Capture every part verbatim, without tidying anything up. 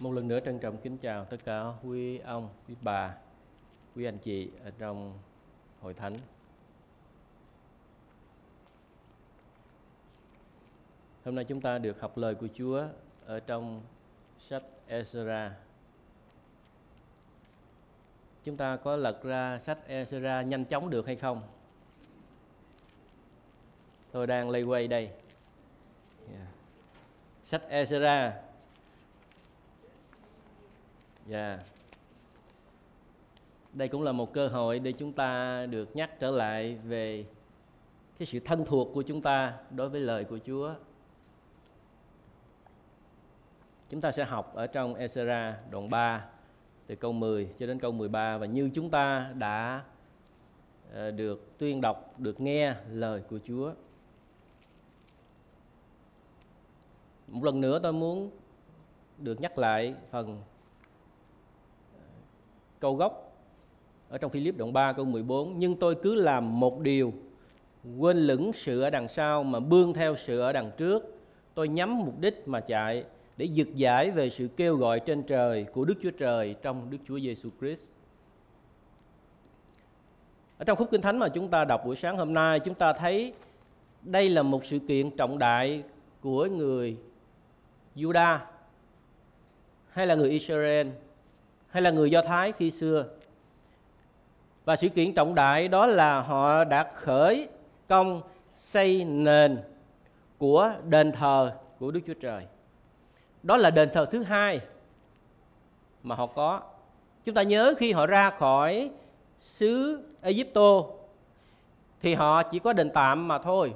Một lần nữa trân trọng kính chào tất cả quý ông, quý bà, quý anh chị ở trong hội thánh. Hôm nay chúng ta được học lời của Chúa ở trong sách Ezra. Chúng ta có lật ra sách Ezra nhanh chóng được hay không? Tôi đang lay quay đây. Yeah. Sách Ezra. Yeah. Đây cũng là một cơ hội để chúng ta được nhắc trở lại về cái sự thân thuộc của chúng ta đối với lời của Chúa. Chúng ta sẽ học ở trong Ezra đoạn ba từ câu mười cho đến câu mười ba, và như chúng ta đã được tuyên đọc, được nghe lời của Chúa. Một lần nữa tôi muốn được nhắc lại phần câu gốc ở trong Philip đoạn ba câu mười bốn. Nhưng tôi cứ làm một điều, quên lửng sự ở đằng sau mà bươn theo sự ở đằng trước. Tôi nhắm mục đích mà chạy để giật giải về sự kêu gọi trên trời của Đức Chúa Trời trong Đức Chúa Giêsu Christ. Ở trong khúc Kinh Thánh mà chúng ta đọc buổi sáng hôm nay, chúng ta thấy đây là một sự kiện trọng đại của người Juda hay là người Israel hay là người Do Thái khi xưa. Và sự kiện trọng đại đó là họ đã khởi công xây nền của đền thờ của Đức Chúa Trời. Đó là đền thờ thứ hai mà họ có. Chúng ta nhớ khi họ ra khỏi xứ Ai-cập thì họ chỉ có đền tạm mà thôi.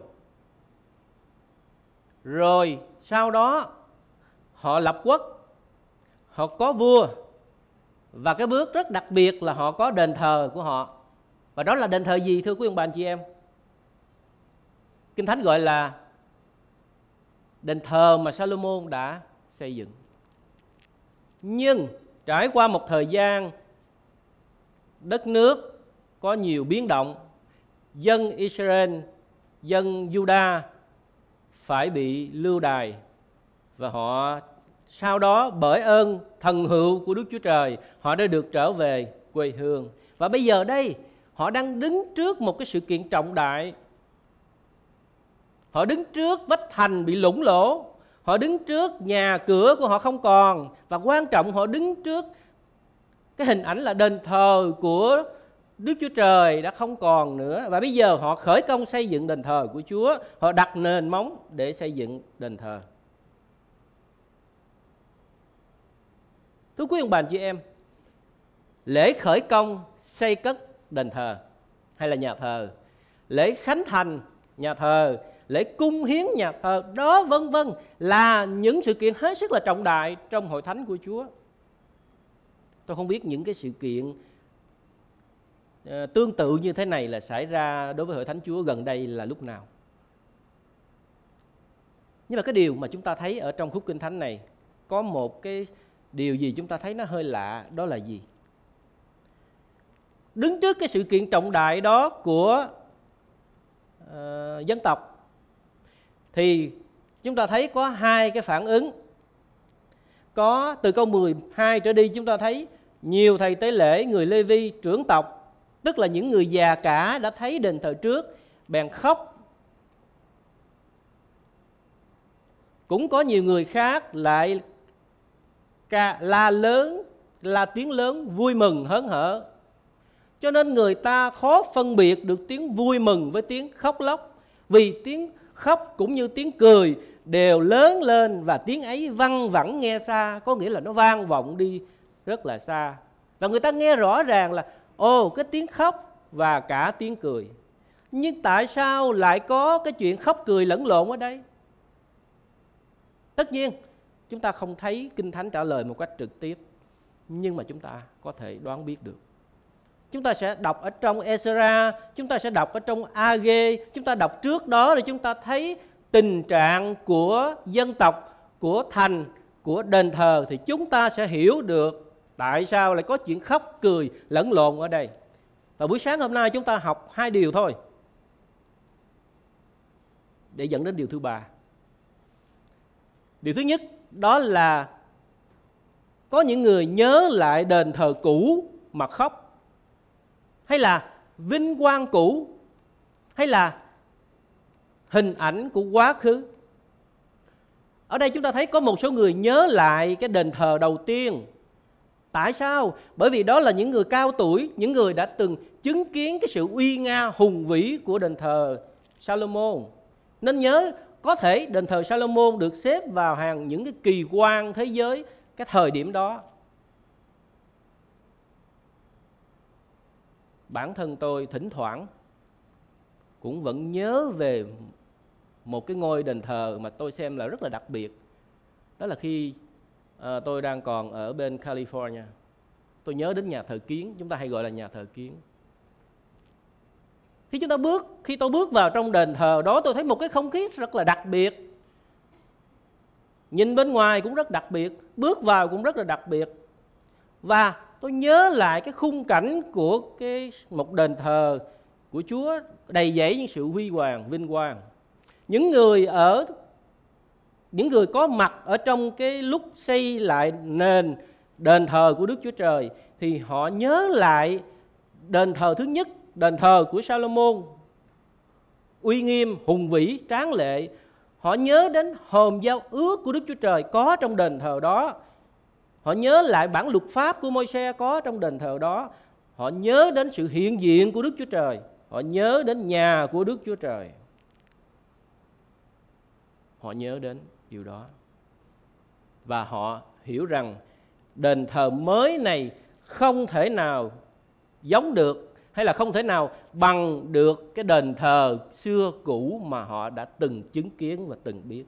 Rồi sau đó họ lập quốc, họ có vua, và cái bước rất đặc biệt là họ có đền thờ của họ. Và đó là đền thờ gì thưa quý ông bà anh chị em? Kinh Thánh gọi là đền thờ mà Salomon đã xây dựng. Nhưng trải qua một thời gian, đất nước có nhiều biến động, dân Israel, dân Juda phải bị lưu đày, và họ sau đó bởi ơn thần hữu của Đức Chúa Trời, họ đã được trở về quê hương. Và bây giờ đây, họ đang đứng trước một cái sự kiện trọng đại. Họ đứng trước vách thành bị lũng lỗ, họ đứng trước nhà cửa của họ không còn, và quan trọng họ đứng trước cái hình ảnh là đền thờ của Đức Chúa Trời đã không còn nữa. Và bây giờ họ khởi công xây dựng đền thờ của Chúa, họ đặt nền móng để xây dựng đền thờ. Thưa quý ông bà chị em, lễ khởi công xây cất đền thờ hay là nhà thờ, lễ khánh thành nhà thờ, lễ cung hiến nhà thờ, đó vân vân là những sự kiện hết sức là trọng đại trong hội thánh của Chúa. Tôi không biết những cái sự kiện uh, tương tự như thế này là xảy ra đối với hội thánh Chúa gần đây là lúc nào. Nhưng mà cái điều mà chúng ta thấy ở trong khúc Kinh Thánh này, có một cái điều gì chúng ta thấy nó hơi lạ, đó là gì? Đứng trước cái sự kiện trọng đại đó của uh, dân tộc, thì chúng ta thấy có hai cái phản ứng. Có từ câu mười hai trở đi chúng ta thấy nhiều thầy tế lễ, người Lê-vi, trưởng tộc, tức là những người già cả đã thấy đền thờ trước, bèn khóc. Cũng có nhiều người khác lại ca, la lớn, la tiếng lớn, vui mừng hớn hở. Cho nên người ta khó phân biệt được tiếng vui mừng với tiếng khóc lóc, vì tiếng khóc cũng như tiếng cười đều lớn lên, và tiếng ấy văng vẳng nghe xa, có nghĩa là nó vang vọng đi rất là xa. Và người ta nghe rõ ràng là ồ, cái tiếng khóc và cả tiếng cười. Nhưng tại sao lại có cái chuyện khóc cười lẫn lộn ở đây? Tất nhiên chúng ta không thấy Kinh Thánh trả lời một cách trực tiếp, nhưng mà chúng ta có thể đoán biết được. Chúng ta sẽ đọc ở trong Ezra, chúng ta sẽ đọc ở trong A-gê, chúng ta đọc trước đó để chúng ta thấy tình trạng của dân tộc, của thành, của đền thờ, thì chúng ta sẽ hiểu được tại sao lại có chuyện khóc cười lẫn lộn ở đây. Và buổi sáng hôm nay chúng ta học hai điều thôi để dẫn đến điều thứ ba. Điều thứ nhất đó là Có những người nhớ lại đền thờ cũ mà khóc, hay là vinh quang cũ, hay là hình ảnh của quá khứ. Ở đây chúng ta thấy có một số người nhớ lại cái đền thờ đầu tiên. Tại sao? Bởi vì đó là những người cao tuổi, những người đã từng chứng kiến cái sự uy nga hùng vĩ của đền thờ Salomon. Nên nhớ, có thể đền thờ Salomon được xếp vào hàng những cái kỳ quan thế giới cái thời điểm đó. Bản thân tôi thỉnh thoảng cũng vẫn nhớ về một cái ngôi đền thờ mà tôi xem là rất là đặc biệt. Đó là khi à, tôi đang còn ở bên California. Tôi nhớ đến nhà thờ kiến, chúng ta hay gọi là nhà thờ kiến. Khi chúng ta bước, khi tôi bước vào trong đền thờ đó, tôi thấy một cái không khí rất là đặc biệt. Nhìn bên ngoài cũng rất đặc biệt, bước vào cũng rất là đặc biệt. Và tôi nhớ lại cái khung cảnh của cái một đền thờ của Chúa đầy dẫy những sự huy hoàng, vinh quang. Những người ở những người có mặt ở trong cái lúc xây lại nền đền thờ của Đức Chúa Trời thì họ nhớ lại đền thờ thứ nhất, đền thờ của Salomon, uy nghiêm, hùng vĩ, tráng lệ. Họ nhớ đến hòm giao ước của Đức Chúa Trời có trong đền thờ đó. Họ nhớ lại bản luật pháp của Môi-se có trong đền thờ đó. Họ nhớ đến sự hiện diện của Đức Chúa Trời. Họ nhớ đến nhà của Đức Chúa Trời. Họ nhớ đến điều đó. Và họ hiểu rằng đền thờ mới này không thể nào giống được, hay là không thể nào bằng được cái đền thờ xưa cũ mà họ đã từng chứng kiến và từng biết.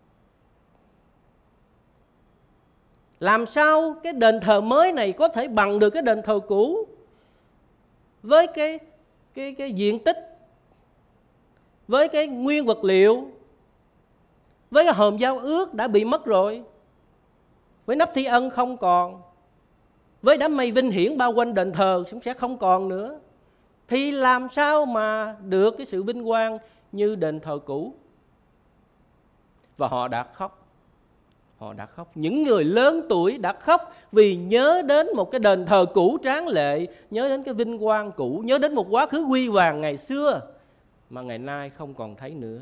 Làm sao cái đền thờ mới này có thể bằng được cái đền thờ cũ? Với cái, cái, cái diện tích, với cái nguyên vật liệu, với cái hòm giao ước đã bị mất rồi, với nắp thi ân không còn, với đám mây vinh hiển bao quanh đền thờ cũng sẽ không còn nữa, thì làm sao mà được cái sự vinh quang như đền thờ cũ? Và họ đã khóc. Họ đã khóc. Những người lớn tuổi đã khóc vì nhớ đến một cái đền thờ cũ tráng lệ, nhớ đến cái vinh quang cũ, nhớ đến một quá khứ huy hoàng ngày xưa mà ngày nay không còn thấy nữa.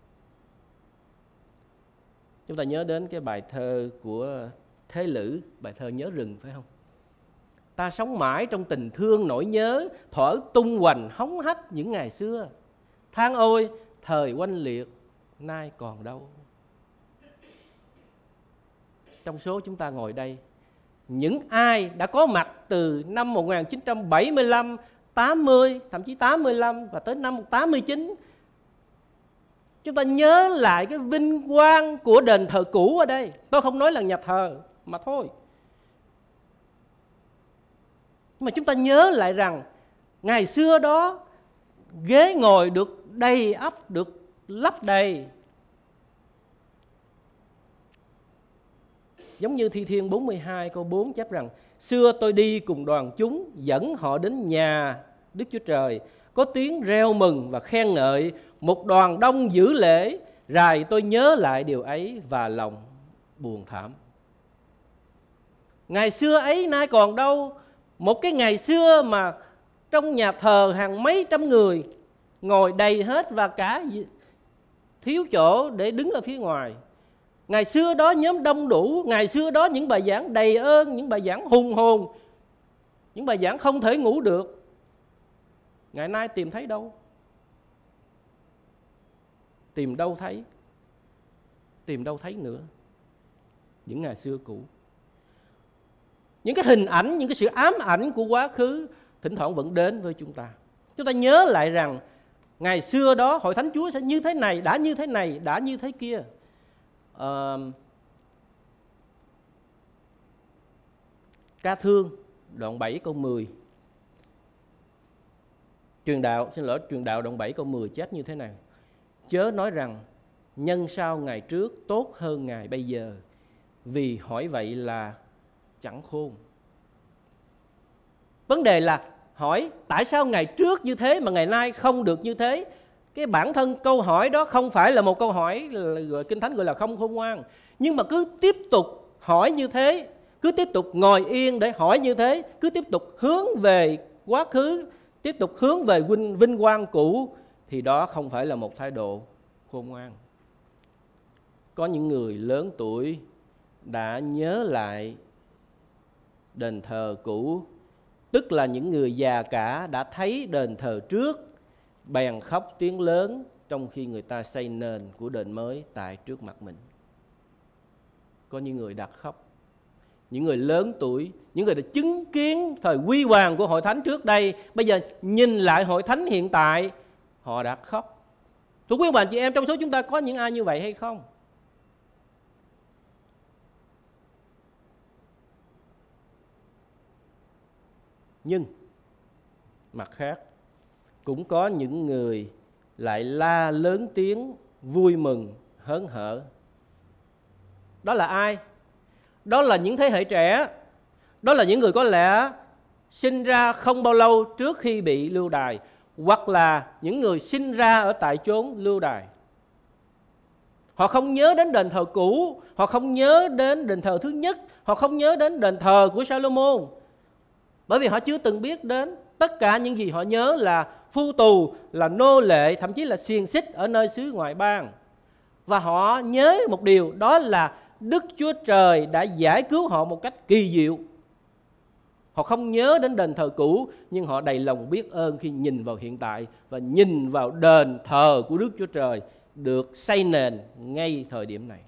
Chúng ta nhớ đến cái bài thơ của Thế Lữ, bài thơ Nhớ Rừng, phải không? Ta sống mãi trong tình thương nỗi nhớ, thuở tung hoành hóng hách những ngày xưa. Than ôi thời oanh liệt nay còn đâu. Trong số chúng ta ngồi đây, những ai đã có mặt từ năm một nghìn chín trăm bảy mươi lăm, tám mươi, thậm chí tám mươi lăm và tới năm tám mươi chín, chúng ta nhớ lại cái vinh quang của đền thờ cũ ở đây. Tôi không nói là nhà thờ mà thôi. Nhưng mà chúng ta nhớ lại rằng ngày xưa đó ghế ngồi được đầy ắp, được lấp đầy. Giống như Thi Thiên bốn mươi hai câu bốn chép rằng: xưa tôi đi cùng đoàn chúng, dẫn họ đến nhà Đức Chúa Trời, có tiếng reo mừng và khen ngợi, một đoàn đông giữ lễ, rài tôi nhớ lại điều ấy và lòng buồn thảm. Ngày xưa ấy nay còn đâu. Một cái ngày xưa mà trong nhà thờ hàng mấy trăm người ngồi đầy hết và cả thiếu chỗ để đứng ở phía ngoài. Ngày xưa đó nhóm đông đủ, ngày xưa đó những bài giảng đầy ơn, những bài giảng hùng hồn, những bài giảng không thể ngủ được. Ngày nay tìm thấy đâu? Tìm đâu thấy? Tìm đâu thấy nữa những ngày xưa cũ. Những cái hình ảnh, những cái sự ám ảnh của quá khứ thỉnh thoảng vẫn đến với chúng ta. Chúng ta nhớ lại rằng ngày xưa đó Hội Thánh Chúa sẽ như thế này, đã như thế này, đã như thế kia. À, Ca Thương đoạn bảy câu mười, truyền đạo, xin lỗi, truyền đạo đoạn bảy câu mười chép như thế này: chớ nói rằng nhân sao ngày trước tốt hơn ngày bây giờ, vì hỏi vậy là chẳng khôn. Vấn đề là hỏi tại sao ngày trước như thế mà ngày nay không được như thế. Cái bản thân câu hỏi đó không phải là một câu hỏi là Kinh Thánh gọi là không khôn ngoan, nhưng mà cứ tiếp tục hỏi như thế cứ tiếp tục ngồi yên để hỏi như thế, cứ tiếp tục hướng về quá khứ, tiếp tục hướng về vinh, vinh quang cũ, thì đó không phải là một thái độ khôn ngoan. Có những người lớn tuổi đã nhớ lại đền thờ cũ, tức là những người già cả đã thấy đền thờ trước, bèn khóc tiếng lớn trong khi người ta xây nền của đền mới tại trước mặt mình. Có những người đã khóc. Những người lớn tuổi, những người đã chứng kiến thời huy hoàng của hội thánh trước đây, bây giờ nhìn lại hội thánh hiện tại, họ đã khóc. Thưa quý bạn chị em, trong số chúng ta có những ai như vậy hay không? Nhưng mặt khác, cũng có những người lại la lớn tiếng vui mừng hớn hở. Đó là ai? Đó là những thế hệ trẻ. Đó là những người có lẽ sinh ra không bao lâu trước khi bị lưu đày, hoặc là những người sinh ra ở tại chốn lưu đày. Họ không nhớ đến đền thờ cũ, họ không nhớ đến đền thờ thứ nhất, họ không nhớ đến đền thờ của Salomon, bởi vì họ chưa từng biết đến. Tất cả những gì họ nhớ là phu tù, là nô lệ, thậm chí là xiềng xích ở nơi xứ ngoại bang. Và họ nhớ một điều, đó là Đức Chúa Trời đã giải cứu họ một cách kỳ diệu. Họ không nhớ đến đền thờ cũ, nhưng họ đầy lòng biết ơn khi nhìn vào hiện tại và nhìn vào đền thờ của Đức Chúa Trời được xây nền ngay thời điểm này.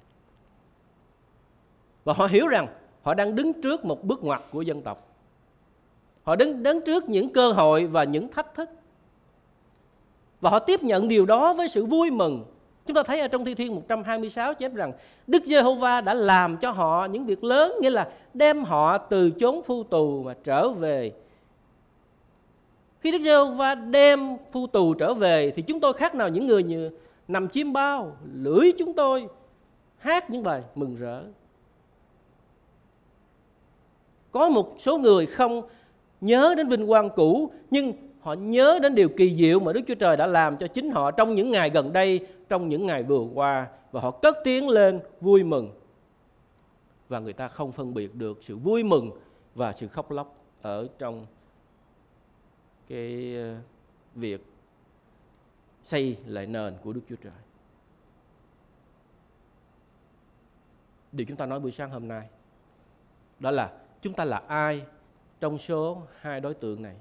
Và họ hiểu rằng họ đang đứng trước một bước ngoặt của dân tộc. Họ đứng, đứng trước những cơ hội và những thách thức. Và họ tiếp nhận điều đó với sự vui mừng. Chúng ta thấy ở trong Thi Thiên một trăm hai mươi sáu chép rằng Đức Giê-hô-va đã làm cho họ những việc lớn, nghĩa là đem họ từ chốn phu tù mà trở về. Khi Đức Giê-hô-va đem phu tù trở về thì chúng tôi khác nào những người như nằm chiêm bao, lưỡi chúng tôi hát những bài mừng rỡ. Có một số người không nhớ đến vinh quang cũ, nhưng họ nhớ đến điều kỳ diệu mà Đức Chúa Trời đã làm cho chính họ trong những ngày gần đây, trong những ngày vừa qua, và họ cất tiếng lên vui mừng. Và người ta không phân biệt được sự vui mừng và sự khóc lóc ở trong cái việc xây lại nền của Đức Chúa Trời. Điều chúng ta nói buổi sáng hôm nay đó là chúng ta là ai trong số hai đối tượng này?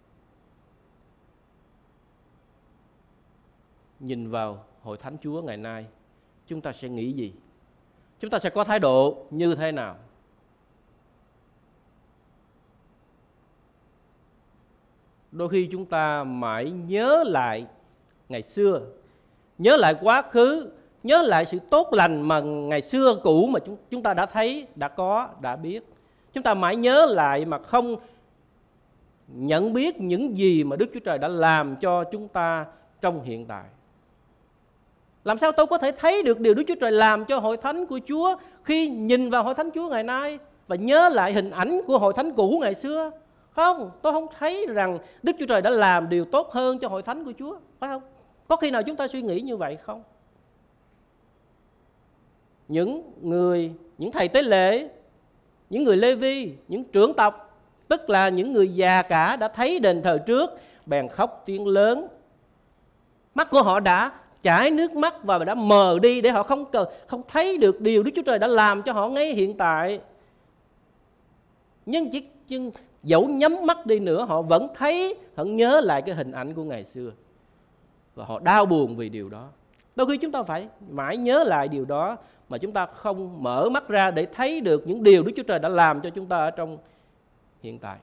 Nhìn vào hội thánh Chúa ngày nay, chúng ta sẽ nghĩ gì? Chúng ta sẽ có thái độ như thế nào? Đôi khi chúng ta mãi nhớ lại ngày xưa, nhớ lại quá khứ, nhớ lại sự tốt lành mà ngày xưa cũ mà chúng ta đã thấy, đã có, đã biết. Chúng ta mãi nhớ lại mà không nhận biết những gì mà Đức Chúa Trời đã làm cho chúng ta trong hiện tại. Làm sao tôi có thể thấy được điều Đức Chúa Trời làm cho hội thánh của Chúa khi nhìn vào hội thánh Chúa ngày nay và nhớ lại hình ảnh của hội thánh cũ ngày xưa? Không, tôi không thấy rằng Đức Chúa Trời đã làm điều tốt hơn cho hội thánh của Chúa, phải không? Có khi nào chúng ta suy nghĩ như vậy không? Những người, những thầy tế lễ, những người Lê Vi, những trưởng tộc, tức là những người già cả đã thấy đền thờ trước, bèn khóc tiếng lớn. Mắt của họ đã chảy nước mắt và đã mờ đi để họ không không thấy được điều Đức Chúa Trời đã làm cho họ ngay hiện tại. Nhưng chỉ nhưng dẫu nhắm mắt đi nữa, họ vẫn thấy, vẫn nhớ lại cái hình ảnh của ngày xưa. Và họ đau buồn vì điều đó. Đôi khi chúng ta phải mãi nhớ lại điều đó mà chúng ta không mở mắt ra để thấy được những điều Đức Chúa Trời đã làm cho chúng ta ở trong hiện tại.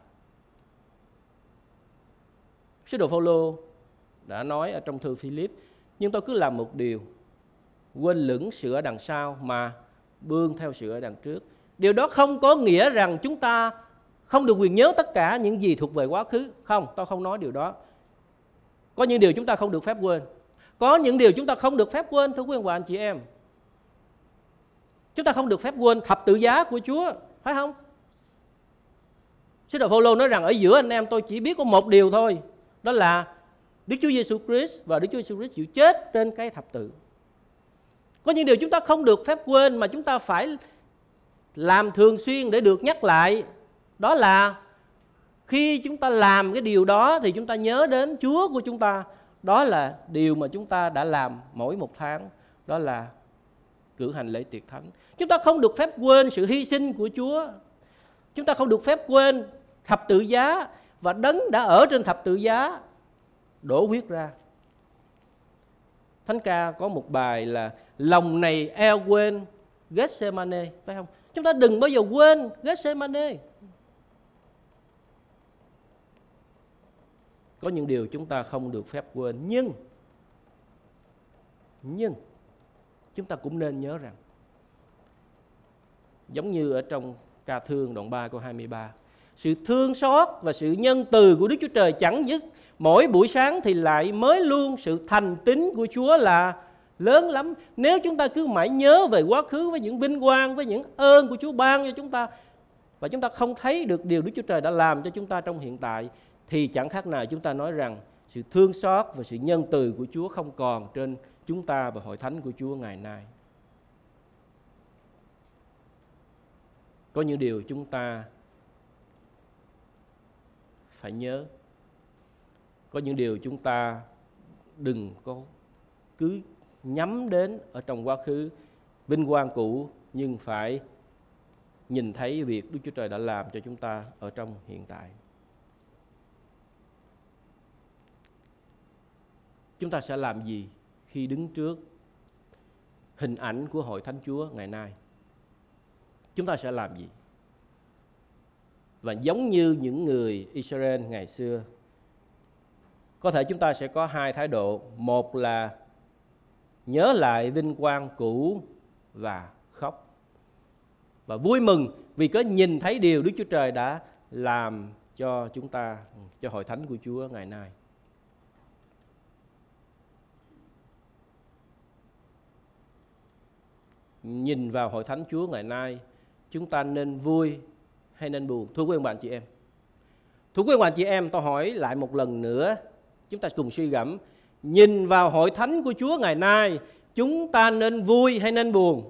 Sứ đồ Phao-lô đã nói ở trong thư Phi-líp: nhưng tôi cứ làm một điều, quên lửng sự ở đằng sau mà bươn theo sự ở đằng trước. Điều đó không có nghĩa rằng chúng ta không được quyền nhớ tất cả những gì thuộc về quá khứ. Không, tôi không nói điều đó. Có những điều chúng ta không được phép quên. Có những điều chúng ta không được phép quên, thưa quý ông bà anh chị em. Chúng ta không được phép quên thập tự giá của Chúa, phải không? Sứ đồ Phao-lô nói rằng ở giữa anh em tôi chỉ biết có một điều thôi, đó là Đức Chúa Giêsu Christ và Đức Chúa Giêsu Christ chịu chết trên cái thập tự. Có những điều chúng ta không được phép quên mà chúng ta phải làm thường xuyên để được nhắc lại. Đó là khi chúng ta làm cái điều đó thì chúng ta nhớ đến Chúa của chúng ta. Đó là điều mà chúng ta đã làm mỗi một tháng. Đó là cử hành lễ tiệc thánh. Chúng ta không được phép quên sự hy sinh của Chúa. Chúng ta không được phép quên thập tự giá và Đấng đã ở trên thập tự giá đổ huyết ra. Thánh ca có một bài là lòng này eo quên Gethsemane, phải không? Chúng ta đừng bao giờ quên Gethsemane. Có những điều chúng ta không được phép quên, nhưng nhưng chúng ta cũng nên nhớ rằng, giống như ở trong ca thương đoạn ba câu hai mươi ba, sự thương xót và sự nhân từ của Đức Chúa Trời chẳng dứt, mỗi buổi sáng thì lại mới luôn, sự thành tín của Chúa là lớn lắm. Nếu chúng ta cứ mãi nhớ về quá khứ với những vinh quang, với những ơn của Chúa ban cho chúng ta, và chúng ta không thấy được điều Đức Chúa Trời đã làm cho chúng ta trong hiện tại, thì chẳng khác nào chúng ta nói rằng sự thương xót và sự nhân từ của Chúa không còn trên chúng ta và hội thánh của Chúa ngày nay. Có những điều chúng ta phải nhớ. Có những điều chúng ta đừng có cứ nhắm đến ở trong quá khứ vinh quang cũ, nhưng phải nhìn thấy việc Đức Chúa Trời đã làm cho chúng ta ở trong hiện tại. Chúng ta sẽ làm gì khi đứng trước hình ảnh của hội thánh Chúa ngày nay? Chúng ta sẽ làm gì? Và giống như những người Israel ngày xưa, có thể chúng ta sẽ có hai thái độ. Một là nhớ lại vinh quang cũ và khóc, và vui mừng vì có nhìn thấy điều Đức Chúa Trời đã làm cho chúng ta, cho hội thánh của Chúa ngày nay. Nhìn vào hội thánh Chúa ngày nay, chúng ta nên vui hay nên buồn? Thưa quý ông bạn chị em, thưa quý ông bạn chị em, tôi hỏi lại một lần nữa, chúng ta cùng suy gẫm. Nhìn vào hội thánh của Chúa ngày nay, chúng ta nên vui hay nên buồn?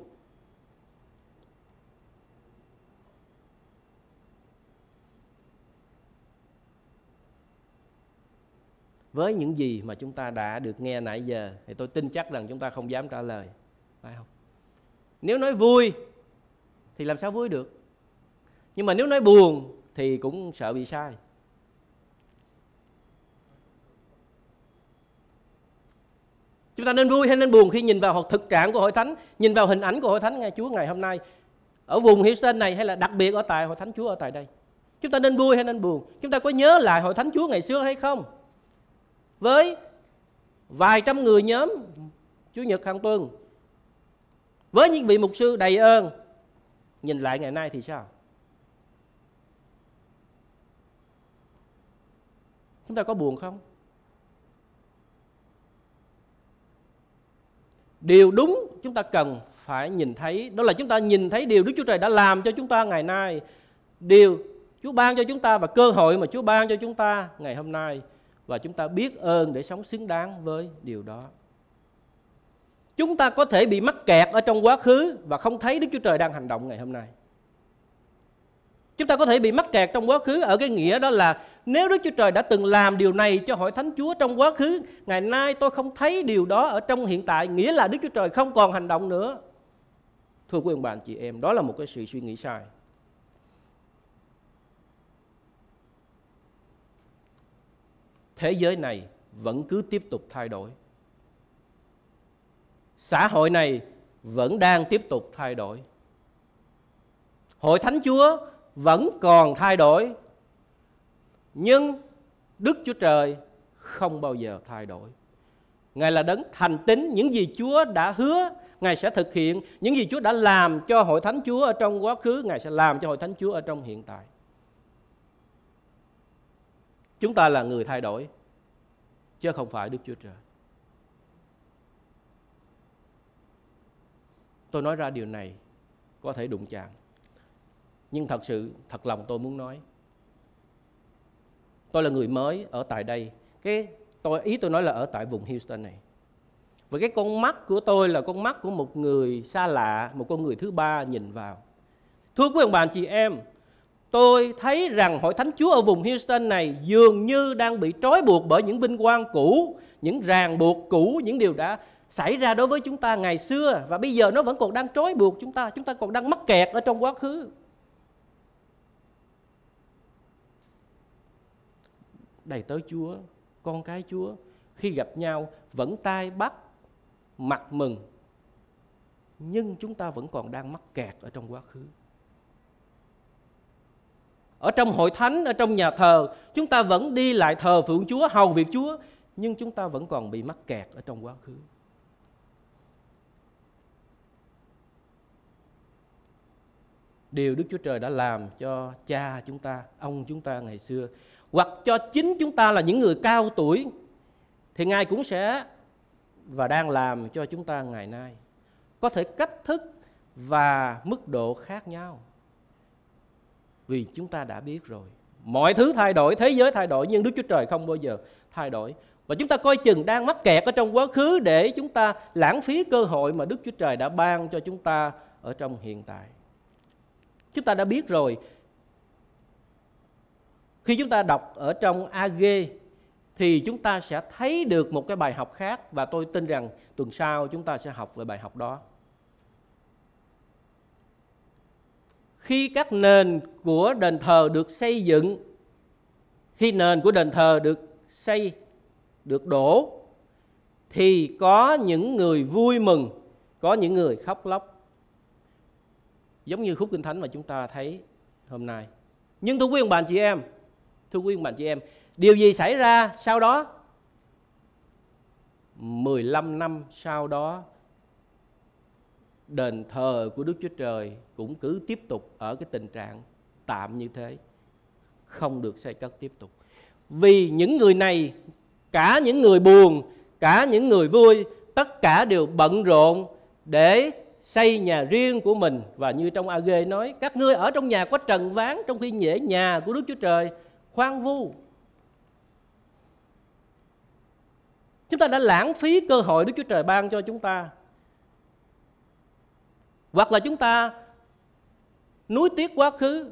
Với những gì mà chúng ta đã được nghe nãy giờ thì tôi tin chắc rằng chúng ta không dám trả lời, phải không? Nếu nói vui thì làm sao vui được? Nhưng mà nếu nói buồn thì cũng sợ bị sai. Chúng ta nên vui hay nên buồn khi nhìn vào thực trạng của hội thánh, nhìn vào hình ảnh của hội thánh ngày Chúa ngày hôm nay ở vùng Houston này, hay là đặc biệt ở tại hội thánh Chúa ở tại đây? Chúng ta nên vui hay nên buồn? Chúng ta có nhớ lại hội thánh Chúa ngày xưa hay không? Với vài trăm người nhóm Chủ nhật hàng tuần, với những vị mục sư đầy ơn, nhìn lại ngày nay thì sao? Chúng ta có buồn không? Điều đúng chúng ta cần phải nhìn thấy, đó là chúng ta nhìn thấy điều Đức Chúa Trời đã làm cho chúng ta ngày nay, điều Chúa ban cho chúng ta và cơ hội mà Chúa ban cho chúng ta ngày hôm nay, và chúng ta biết ơn để sống xứng đáng với điều đó. Chúng ta có thể bị mắc kẹt ở trong quá khứ và không thấy Đức Chúa Trời đang hành động ngày hôm nay. Chúng ta có thể bị mắc kẹt trong quá khứ ở cái nghĩa đó là nếu Đức Chúa Trời đã từng làm điều này cho hội thánh Chúa trong quá khứ, ngày nay tôi không thấy điều đó ở trong hiện tại, nghĩa là Đức Chúa Trời không còn hành động nữa. Thưa quý ông bạn chị em, đó là một cái sự suy nghĩ sai. Thế giới này vẫn cứ tiếp tục thay đổi. Xã hội này vẫn đang tiếp tục thay đổi. Hội thánh Chúa vẫn còn thay đổi. Nhưng Đức Chúa Trời không bao giờ thay đổi. Ngài là đấng thành tín, những gì Chúa đã hứa Ngài sẽ thực hiện, những gì Chúa đã làm cho hội thánh Chúa ở trong quá khứ, Ngài sẽ làm cho hội thánh Chúa ở trong hiện tại. Chúng ta là người thay đổi, chứ không phải Đức Chúa Trời. Tôi nói ra điều này có thể đụng chạm, nhưng thật sự, thật lòng tôi muốn nói. Tôi là người mới ở tại đây. Cái tôi ý tôi nói là ở tại vùng Houston này. Và cái con mắt của tôi là con mắt của một người xa lạ, một con người thứ ba nhìn vào. Thưa quý ông bà chị em, tôi thấy rằng Hội Thánh Chúa ở vùng Houston này dường như đang bị trói buộc bởi những vinh quang cũ, những ràng buộc cũ, những điều đã xảy ra đối với chúng ta ngày xưa, và bây giờ nó vẫn còn đang trói buộc chúng ta, chúng ta còn đang mắc kẹt ở trong quá khứ. Đầy tớ Chúa, con cái Chúa, khi gặp nhau vẫn tay bắt, mặt mừng, nhưng chúng ta vẫn còn đang mắc kẹt ở trong quá khứ. Ở trong hội thánh, ở trong nhà thờ, chúng ta vẫn đi lại thờ phượng Chúa, hầu việc Chúa, nhưng chúng ta vẫn còn bị mắc kẹt ở trong quá khứ. Điều Đức Chúa Trời đã làm cho cha chúng ta, ông chúng ta ngày xưa, hoặc cho chính chúng ta là những người cao tuổi, thì Ngài cũng sẽ và đang làm cho chúng ta ngày nay. Có thể cách thức và mức độ khác nhau, vì chúng ta đã biết rồi. Mọi thứ thay đổi, thế giới thay đổi, nhưng Đức Chúa Trời không bao giờ thay đổi. Và chúng ta coi chừng đang mắc kẹt ở trong quá khứ để chúng ta lãng phí cơ hội mà Đức Chúa Trời đã ban cho chúng ta ở trong hiện tại. Chúng ta đã biết rồi. Khi chúng ta đọc ở trong A-gê thì chúng ta sẽ thấy được một cái bài học khác, và tôi tin rằng tuần sau chúng ta sẽ học về bài học đó. Khi các nền của đền thờ được xây dựng, khi nền của đền thờ được xây, được đổ, thì có những người vui mừng, có những người khóc lóc. Giống như khúc Kinh Thánh mà chúng ta thấy hôm nay. Nhưng thưa quý ông bà chị em, thưa quý ông bà chị em, điều gì xảy ra sau đó? mười lăm năm sau đó, đền thờ của Đức Chúa Trời cũng cứ tiếp tục ở cái tình trạng tạm như thế, không được xây cất tiếp tục. Vì những người này, cả những người buồn, cả những người vui, tất cả đều bận rộn để xây nhà riêng của mình. Và như trong A-gê nói, các ngươi ở trong nhà có trần ván, trong khi nhễ nhà của Đức Chúa Trời hoang vu. Chúng ta đã lãng phí cơ hội Đức Chúa Trời ban cho chúng ta. Hoặc là chúng ta nuối tiếc quá khứ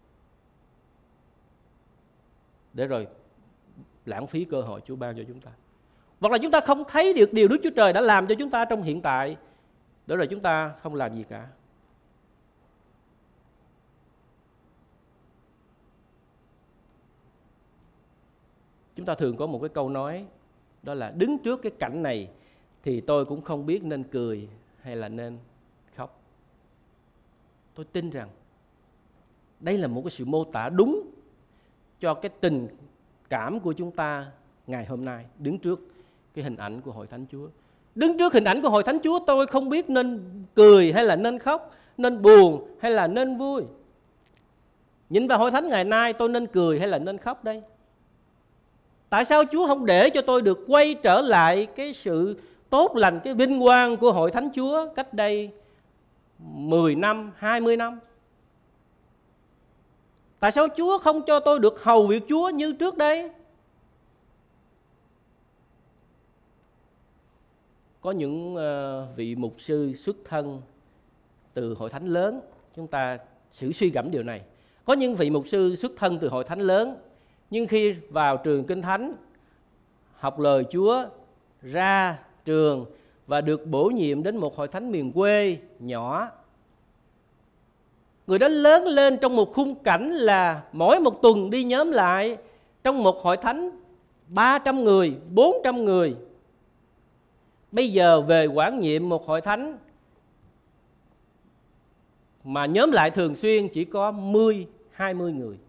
để rồi lãng phí cơ hội Chúa ban cho chúng ta. Hoặc là chúng ta không thấy được điều Đức Chúa Trời đã làm cho chúng ta trong hiện tại, để rồi chúng ta không làm gì cả. Chúng ta thường có một cái câu nói, đó là đứng trước cái cảnh này thì tôi cũng không biết nên cười hay là nên khóc. Tôi tin rằng đây là một cái sự mô tả đúng cho cái tình cảm của chúng ta ngày hôm nay, đứng trước cái hình ảnh của Hội Thánh Chúa. Đứng trước hình ảnh của Hội Thánh Chúa, tôi không biết nên cười hay là nên khóc, nên buồn hay là nên vui. Nhìn vào Hội Thánh ngày nay, tôi nên cười hay là nên khóc đây? Tại sao Chúa không để cho tôi được quay trở lại cái sự tốt lành, cái vinh quang của Hội Thánh Chúa cách đây mười năm, hai mươi năm? Tại sao Chúa không cho tôi được hầu việc Chúa như trước đây? Có những uh, vị mục sư xuất thân từ Hội Thánh lớn, chúng ta xử suy gẫm điều này. Có những vị mục sư xuất thân từ Hội Thánh lớn, nhưng khi vào trường Kinh Thánh, học lời Chúa, ra trường và được bổ nhiệm đến một hội thánh miền quê nhỏ, người đó lớn lên trong một khung cảnh là mỗi một tuần đi nhóm lại trong một hội thánh ba trăm người, bốn trăm người. Bây giờ về quản nhiệm một hội thánh mà nhóm lại thường xuyên chỉ có mười, hai mươi người.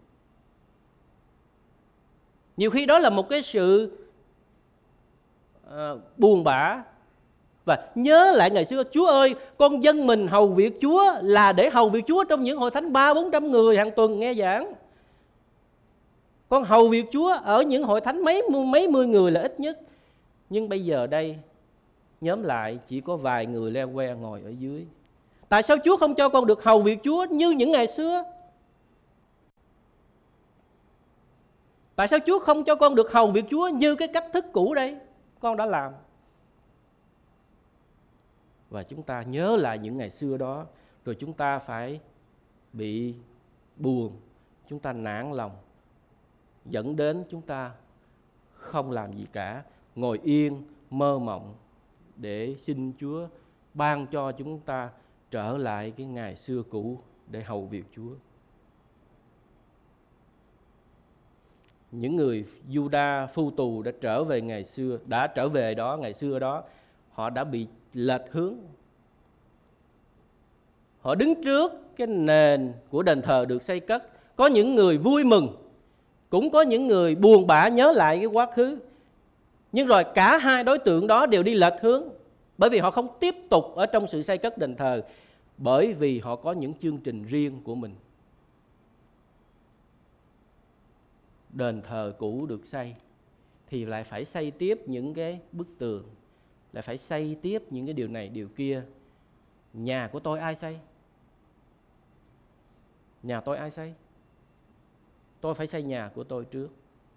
Nhiều khi đó là một cái sự uh, buồn bã. Và nhớ lại ngày xưa, Chúa ơi, con dân mình hầu việc Chúa là để hầu việc Chúa trong những hội thánh ba bốn trăm người hàng tuần nghe giảng. Con hầu việc Chúa ở những hội thánh mấy mấy mươi người là ít nhất. Nhưng bây giờ đây, nhóm lại chỉ có vài người leo que ngồi ở dưới. Tại sao Chúa không cho con được hầu việc Chúa như những ngày xưa? Tại sao Chúa không cho con được hầu việc Chúa như cái cách thức cũ đây? Con đã làm. Và chúng ta nhớ lại những ngày xưa đó, rồi chúng ta phải bị buồn, chúng ta nản lòng, dẫn đến chúng ta không làm gì cả, ngồi yên, mơ mộng để xin Chúa ban cho chúng ta trở lại cái ngày xưa cũ để hầu việc Chúa. Những người Juda phu tù đã trở về ngày xưa, đã trở về đó ngày xưa đó, họ đã bị lệch hướng. Họ đứng trước cái nền của đền thờ được xây cất. Có những người vui mừng, cũng có những người buồn bã nhớ lại cái quá khứ. Nhưng rồi cả hai đối tượng đó đều đi lệch hướng, bởi vì họ không tiếp tục ở trong sự xây cất đền thờ, bởi vì họ có những chương trình riêng của mình. Đền thờ cũ được xây thì lại phải xây tiếp những cái bức tường, lại phải xây tiếp những cái điều này điều kia. Nhà của tôi ai xây? Nhà tôi ai xây? Tôi phải xây nhà của tôi trước.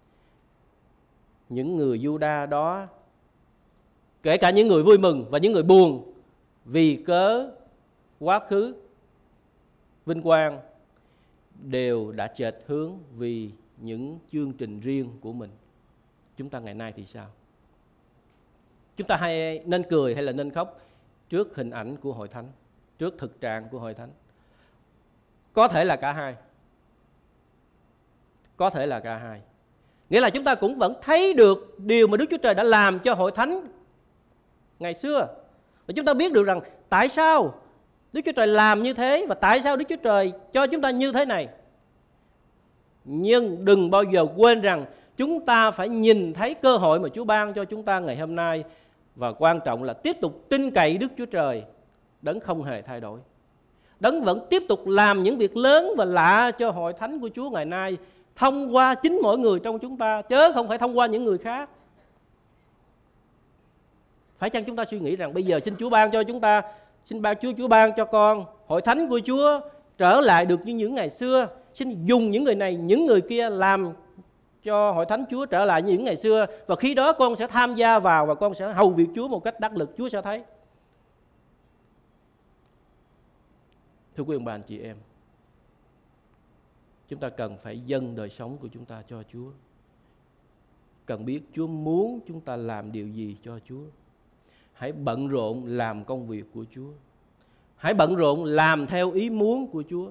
Những người Juda đó, kể cả những người vui mừng và những người buồn vì cớ quá khứ vinh quang, đều đã chệch hướng vì những chương trình riêng của mình. Chúng ta ngày nay thì sao? Chúng ta hay nên cười hay là nên khóc trước hình ảnh của hội thánh, trước thực trạng của hội thánh? Có thể là cả hai. Có thể là cả hai. Nghĩa là chúng ta cũng vẫn thấy được điều mà Đức Chúa Trời đã làm cho hội thánh ngày xưa. Và chúng ta biết được rằng tại sao Đức Chúa Trời làm như thế và tại sao Đức Chúa Trời cho chúng ta như thế này. Nhưng đừng bao giờ quên rằng chúng ta phải nhìn thấy cơ hội mà Chúa ban cho chúng ta ngày hôm nay. Và quan trọng là tiếp tục tin cậy Đức Chúa Trời, Đấng không hề thay đổi. Đấng vẫn tiếp tục làm những việc lớn và lạ cho hội thánh của Chúa ngày nay, thông qua chính mỗi người trong chúng ta, chớ không phải thông qua những người khác. Phải chăng chúng ta suy nghĩ rằng bây giờ xin Chúa ban cho chúng ta, xin ban Chúa Chúa ban cho con hội thánh của Chúa trở lại được như những ngày xưa, xin dùng những người này, những người kia làm cho hội thánh Chúa trở lại như những ngày xưa, và khi đó con sẽ tham gia vào và con sẽ hầu việc Chúa một cách đắc lực, Chúa sẽ thấy. Thưa quý ông bà anh chị em, chúng ta cần phải dâng đời sống của chúng ta cho Chúa. Cần biết Chúa muốn chúng ta làm điều gì cho Chúa. Hãy bận rộn làm công việc của Chúa. Hãy bận rộn làm theo ý muốn của Chúa.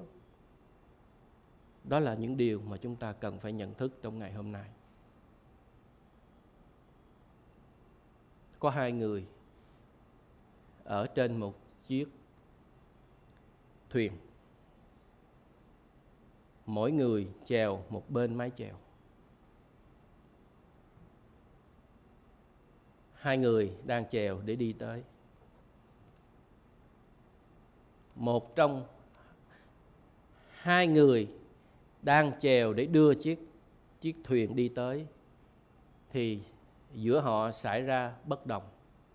Đó là những điều mà chúng ta cần phải nhận thức trong ngày hôm nay. Có hai người ở trên một chiếc thuyền. Mỗi người chèo một bên mái chèo. Hai người đang chèo để đi tới. Một trong hai người đang chèo để đưa chiếc chiếc thuyền đi tới thì giữa họ xảy ra bất đồng.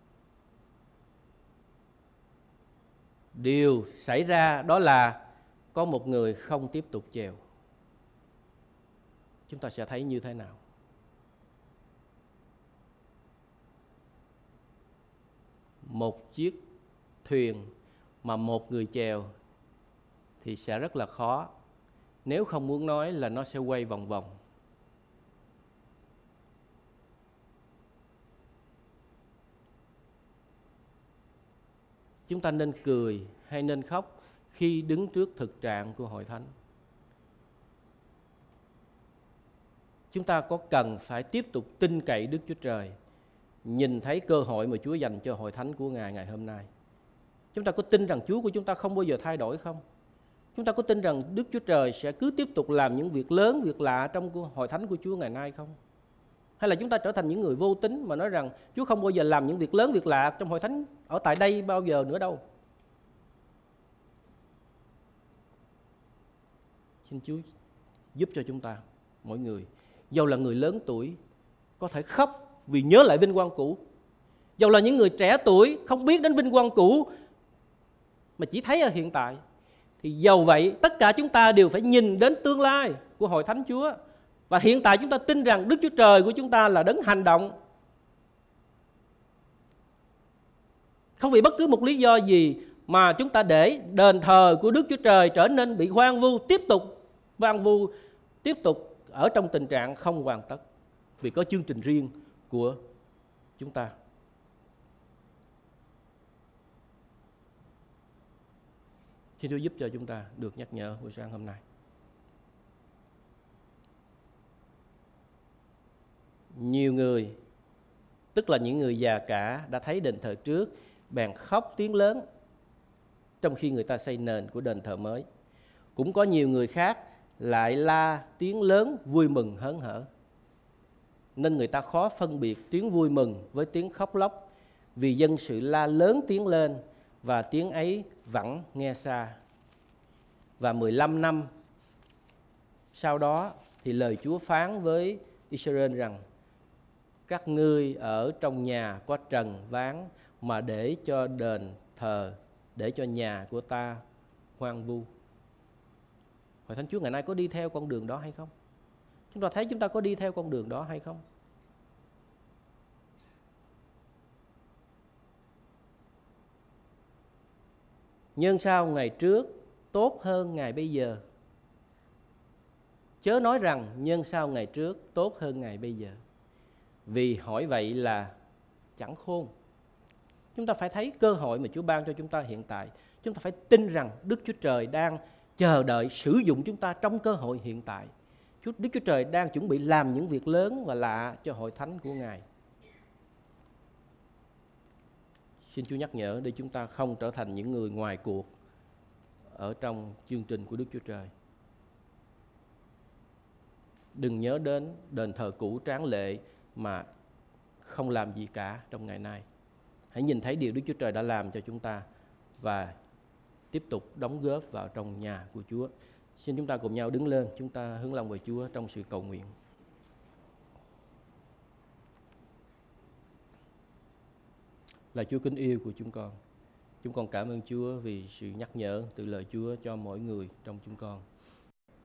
Điều xảy ra đó là có một người không tiếp tục chèo. Chúng ta sẽ thấy như thế nào? Một chiếc thuyền mà một người chèo thì sẽ rất là khó. Nếu không muốn nói là nó sẽ quay vòng vòng. Chúng ta nên cười hay nên khóc khi đứng trước thực trạng của hội thánh? Chúng ta có cần phải tiếp tục tin cậy Đức Chúa Trời, nhìn thấy cơ hội mà Chúa dành cho hội thánh của Ngài ngày hôm nay? Chúng ta có tin rằng Chúa của chúng ta không bao giờ thay đổi không? Chúng ta có tin rằng Đức Chúa Trời sẽ cứ tiếp tục làm những việc lớn, việc lạ trong hội thánh của Chúa ngày nay không? Hay là chúng ta trở thành những người vô tín mà nói rằng Chúa không bao giờ làm những việc lớn, việc lạ trong hội thánh ở tại đây bao giờ nữa đâu? Xin Chúa giúp cho chúng ta, mỗi người, dầu là người lớn tuổi, có thể khóc vì nhớ lại vinh quang cũ. Dầu là những người trẻ tuổi không biết đến vinh quang cũ mà chỉ thấy ở hiện tại, thì dầu vậy tất cả chúng ta đều phải nhìn đến tương lai của hội thánh Chúa. Và hiện tại chúng ta tin rằng Đức Chúa Trời của chúng ta là đấng hành động. Không vì bất cứ một lý do gì mà chúng ta để đền thờ của Đức Chúa Trời trở nên bị hoang vu, tiếp tục hoang vu, tiếp tục ở trong tình trạng không hoàn tất, vì có chương trình riêng của chúng ta. Xin Chúa giúp cho chúng ta được nhắc nhở buổi sáng hôm nay. Nhiều người, tức là những người già cả, đã thấy đền thờ trước, bèn khóc tiếng lớn trong khi người ta xây nền của đền thờ mới. Cũng có nhiều người khác lại la tiếng lớn vui mừng hớn hở. Nên người ta khó phân biệt tiếng vui mừng với tiếng khóc lóc, vì dân sự la lớn tiếng lên và tiếng ấy vẫn nghe xa. Và mười lăm năm sau đó thì lời Chúa phán với Israel rằng: các ngươi ở trong nhà có trần ván mà để cho đền thờ, để cho nhà của ta hoang vu. Hội Thánh Chúa ngày nay có đi theo con đường đó hay không? Chúng ta thấy chúng ta có đi theo con đường đó hay không? Nhưng sao ngày trước tốt hơn ngày bây giờ? Chớ nói rằng nhân sao ngày trước tốt hơn ngày bây giờ, vì hỏi vậy là chẳng khôn. Chúng ta phải thấy cơ hội mà Chúa ban cho chúng ta hiện tại. Chúng ta phải tin rằng Đức Chúa Trời đang chờ đợi sử dụng chúng ta trong cơ hội hiện tại. Đức Chúa Trời đang chuẩn bị làm những việc lớn và lạ cho hội thánh của Ngài. Xin Chúa nhắc nhở để chúng ta không trở thành những người ngoài cuộc ở trong chương trình của Đức Chúa Trời. Đừng nhớ đến đền thờ cũ tráng lệ mà không làm gì cả trong ngày nay. Hãy nhìn thấy điều Đức Chúa Trời đã làm cho chúng ta và tiếp tục đóng góp vào trong nhà của Chúa. Xin chúng ta cùng nhau đứng lên, chúng ta hướng lòng về Chúa trong sự cầu nguyện. Là Chúa kính yêu của chúng con, chúng con cảm ơn Chúa vì sự nhắc nhở từ lời Chúa cho mỗi người trong chúng con.